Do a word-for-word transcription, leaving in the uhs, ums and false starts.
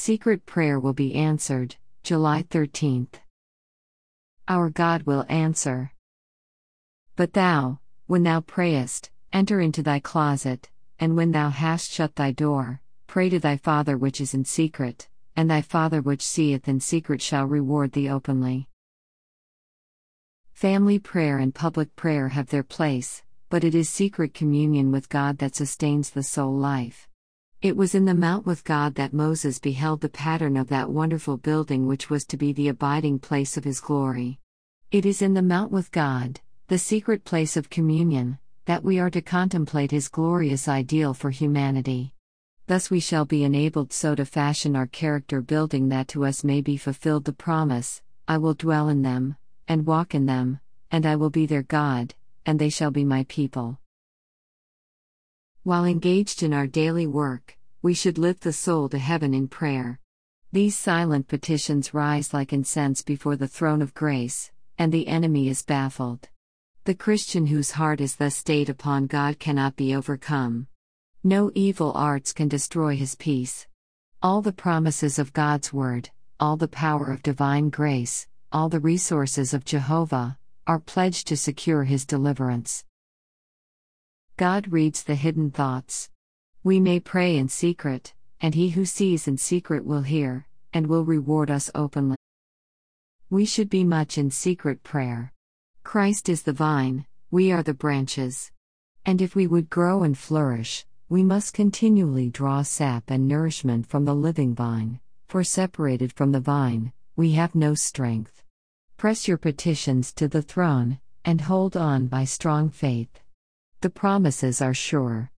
secret prayer will be answered. July thirteenth. Our God will answer. But thou, when thou prayest, enter into thy closet, and when thou hast shut thy door, pray to thy Father which is in secret, and thy Father which seeth in secret shall reward thee openly. Family prayer and public prayer have their place, but it is secret communion with God that sustains the soul life. It was in the mount with God that Moses beheld the pattern of that wonderful building which was to be the abiding place of his glory. It is in the mount with God, the secret place of communion, that we are to contemplate his glorious ideal for humanity. Thus we shall be enabled so to fashion our character building that to us may be fulfilled the promise, I will dwell in them, and walk in them, and I will be their God, and they shall be my people. While engaged in our daily work, we should lift the soul to heaven in prayer. These silent petitions rise like incense before the throne of grace, and the enemy is baffled. The Christian whose heart is thus stayed upon God cannot be overcome. No evil arts can destroy his peace. All the promises of God's word, all the power of divine grace, all the resources of Jehovah, are pledged to secure his deliverance. God reads the hidden thoughts. We may pray in secret, and he who sees in secret will hear, and will reward us openly. We should be much in secret prayer. Christ is the vine, we are the branches. And if we would grow and flourish, we must continually draw sap and nourishment from the living vine, for separated from the vine, we have no strength. Press your petitions to the throne, and hold on by strong faith. The promises are sure.